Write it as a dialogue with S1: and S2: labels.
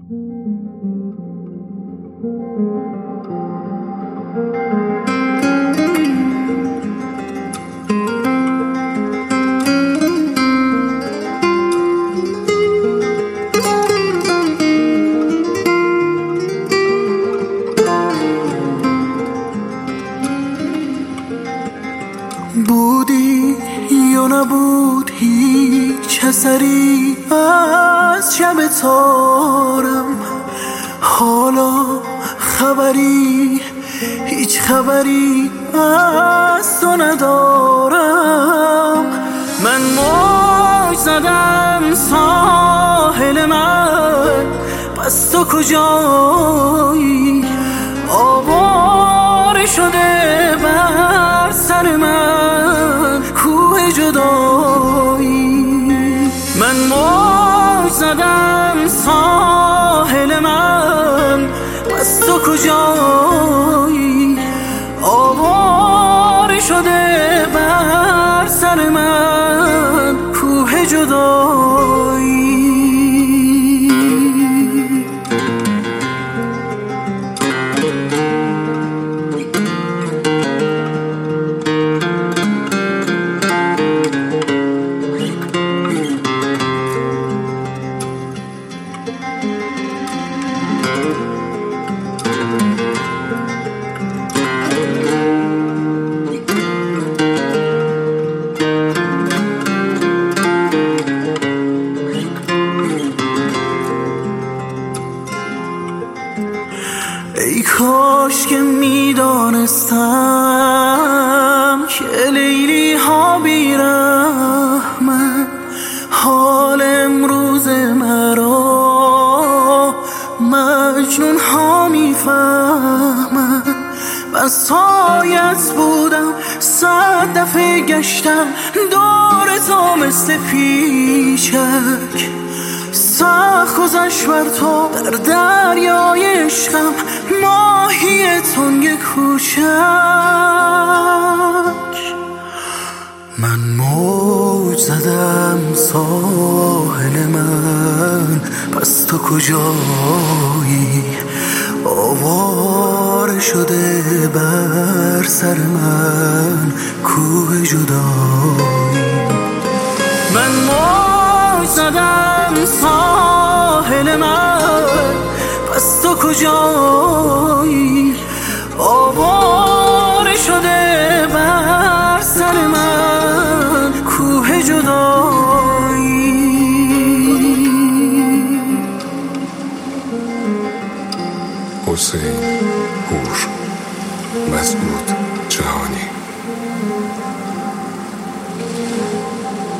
S1: بودی یا نبود هیچ اثری از شب تارم، حالا خبری هیچ خبری از تو ندارم. من موج زدم ساحل من، پس تو کجایی؟ آواره شده بر سر من کوه جدایی. من موج زدم ساحل من، پس تو کجایی؟ آواره شده بر سر من کوه جدایی. ای کاش که میدانستم که لیلی ها بیرحمن، حال امروز مرا مجنون ها میفهمن. بس تایت بودم 100 دفعه گشتم دور تو مثل پیچک، سخت گذشت بر تو در دریای عشقم ماهی تنگ کوچک. من موج زدم ساحل من، پس تو کجایی؟ آواره شده بر سر من کوه جدایی. من موج زدم ساحل من، پس تو کجایی؟ آواره شده بر سر من کوه جدایی.
S2: حسین هور، مسعود جهانی.